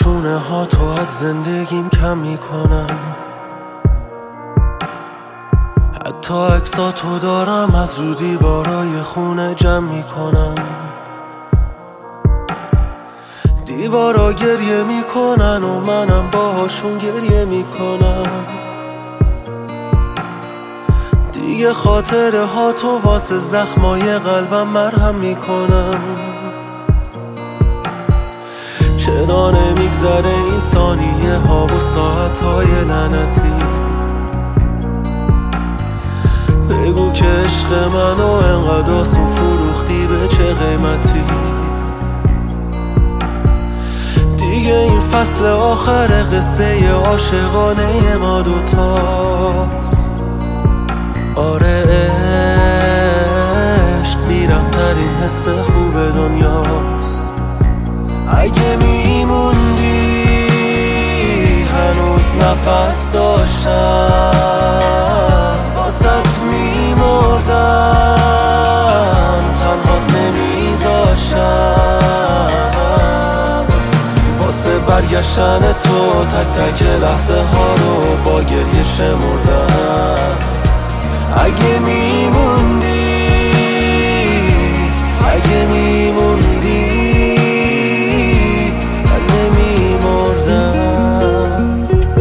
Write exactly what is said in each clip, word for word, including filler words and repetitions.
شونه ها تو از زندگیم کم میکنم، حتی عکساتو دارم از رو دیوارای خونه جمع میکنم. دیوارا گریه میکنن و منم باهاشون گریه میکنم. دیگه خاطره ها تو واسه زخمای قلبم مرهم میکنم. چرا نمیگذره این ثانیه ها و ساعت های لعنتی؟ بگو که عشق منو انقدر آسون فروختی به چه قیمتی؟ دیگه این فصل آخر قصه عاشقانه ما دوتاست. آره عشق میرم ترین حس خوب دنیاست. اگه میموندی هنوز نفس داشتم، واسط میمردم تنها نمیذاشتم. واسه برگشتن تو تک تک لحظه ها رو با گریه شمردم. اگه میموندی اگه میموندی من نمیمردم.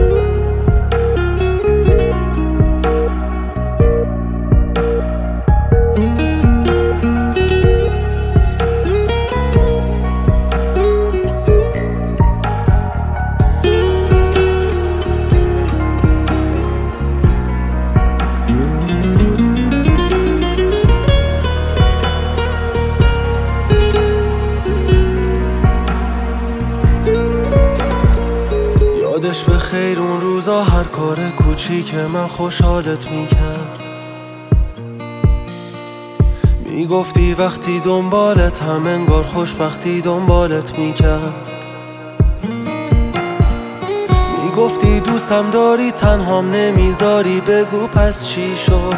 یادش به خیر اون روزا هر کار کوچیک من خوشحالت میکرد. میگفتی وقتی دنبالت هم انگار خوشبختی دنبالت میکرد. میگفتی دوستم داری تنهام نمیذاری، بگو پس چی شد؟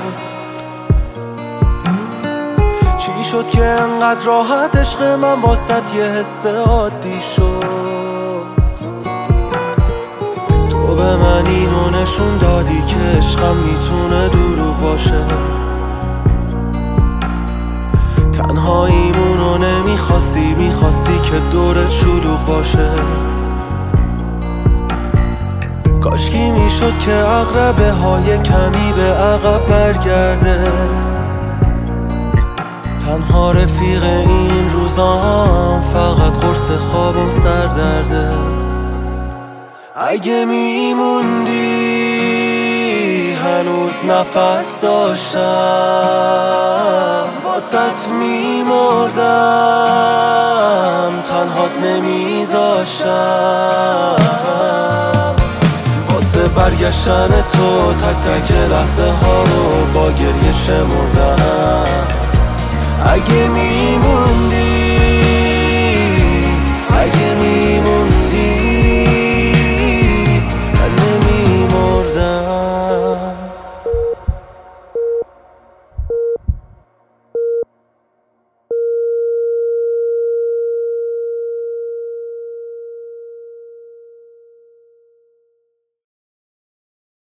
چی شد که انقدر راحت عشق من واسط یه حس عادی شد؟ تو به من اینو نشون دادی که عشقم میتونه دروغ باشه. تنهاییمونو نمیخواستی، میخواستی که دورت شلوغ باشه. کاشکی میشد که عقربه های کمی به عقب برگرده. تنها رفیق این روزام فقط قرص خواب و سردرده. اگه میموندی هنوز نفس داشتم، واسط میمردم تنهات نمیذاشتم. واسه برگشتن تو تک تک لحظه ها رو با گریه شمردم. اگه میموندی